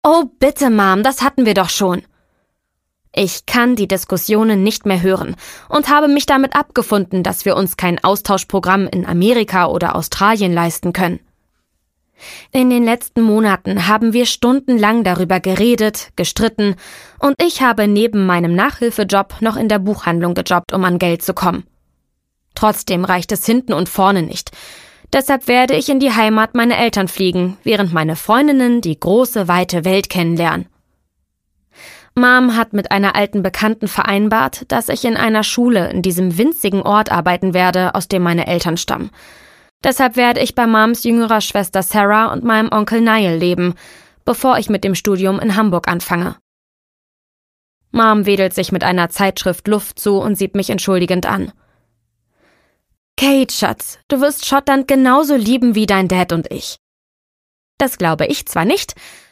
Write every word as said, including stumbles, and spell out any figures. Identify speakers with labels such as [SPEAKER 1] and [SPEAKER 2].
[SPEAKER 1] Oh bitte, Mom, das hatten wir doch schon. Ich kann die Diskussionen nicht mehr hören und habe mich damit abgefunden, dass wir uns kein Austauschprogramm in Amerika oder Australien leisten können. In den letzten Monaten haben wir stundenlang darüber geredet, gestritten und ich habe neben meinem Nachhilfejob noch in der Buchhandlung gejobbt, um an Geld zu kommen. Trotzdem reicht es hinten und vorne nicht. Deshalb werde ich in die Heimat meiner Eltern fliegen, während meine Freundinnen die große, weite Welt kennenlernen. Mom hat mit einer alten Bekannten vereinbart, dass ich in einer Schule in diesem winzigen Ort arbeiten werde, aus dem meine Eltern stammen. Deshalb werde ich bei Moms jüngerer Schwester Sarah und meinem Onkel Niall leben, bevor ich mit dem Studium in Hamburg anfange. Mom wedelt sich mit einer Zeitschrift Luft zu und sieht mich entschuldigend an. Kate, Schatz, du wirst Schottland genauso lieben wie dein Dad und ich. Das glaube ich zwar nicht,